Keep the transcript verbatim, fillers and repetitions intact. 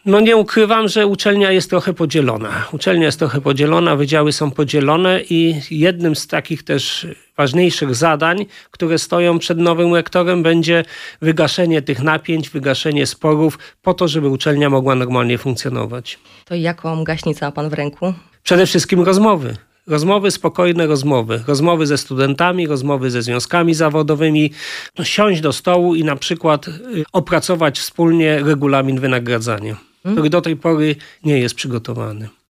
No nie ukrywam, że uczelnia jest trochę podzielona. Uczelnia jest trochę podzielona, wydziały są podzielone i jednym z takich też ważniejszych zadań, które stoją przed nowym rektorem, będzie wygaszenie tych napięć, wygaszenie sporów po to, żeby uczelnia mogła normalnie funkcjonować. To jaką gaśnicę ma pan w ręku? Przede wszystkim rozmowy. Rozmowy, spokojne rozmowy. Rozmowy ze studentami, rozmowy ze związkami zawodowymi. Siąść do stołu i na przykład opracować wspólnie regulamin wynagradzania, który do tej pory nie jest przygotowany.